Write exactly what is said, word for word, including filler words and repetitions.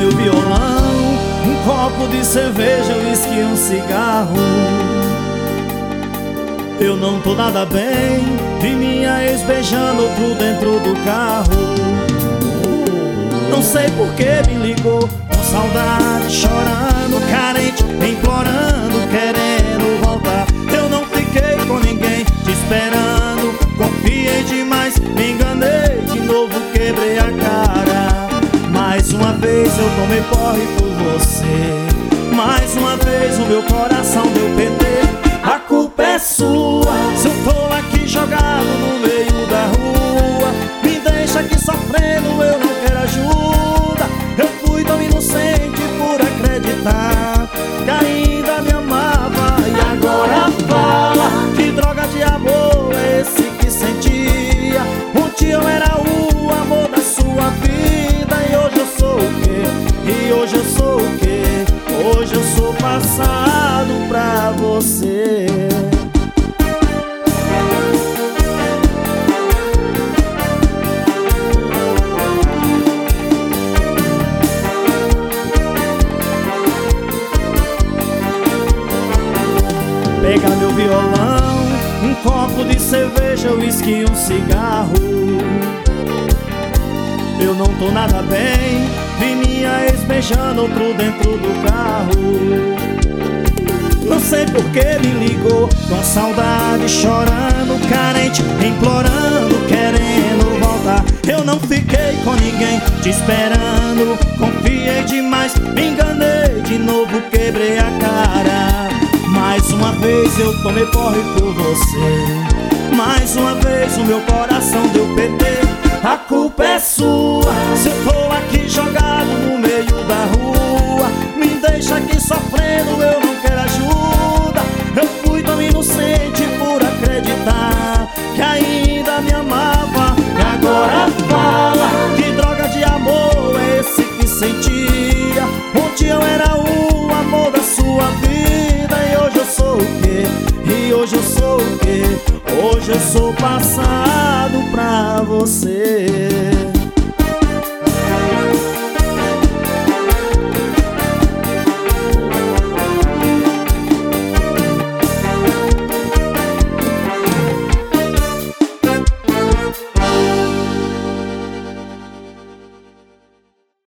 meu violão, um copo de cerveja, um uísque e um cigarro. Eu não tô nada bem, vi minha ex beijando outro dentro do carro. Não sei por que me ligou, com saudade, chorando, carente, implorando, querendo voltar. Eu não fiquei com ninguém, te esperando, confiei demais, me enganei, de novo quebrei a cara. Mais uma vez eu tomei porre por você, mais uma vez o meu coração deu P T. A culpa é sua, se eu tô aqui jogado no meio da rua. Me deixa aqui sofrendo, eu não quero ajuda. Eu fui tão inocente por acreditar que ainda me amava. E agora fala, que droga de amor é esse que sentia? Um dia eu era o amor da sua vida, e hoje eu sou o quê? E hoje eu sou o quê? Hoje eu sou passado pra você. Pega meu violão, um copo de cerveja, uísque e um cigarro. Eu não tô nada bem, vi minha ex beijando outro dentro do carro. Não sei por que me ligou, com saudade, chorando, carente, implorando, querendo voltar. Eu não fiquei com ninguém, te esperando, confiei demais, me enganei, de novo quebrei a cara. Mais uma vez eu tomei porre por você, mais uma vez o meu coração deu P T. A culpa é sua,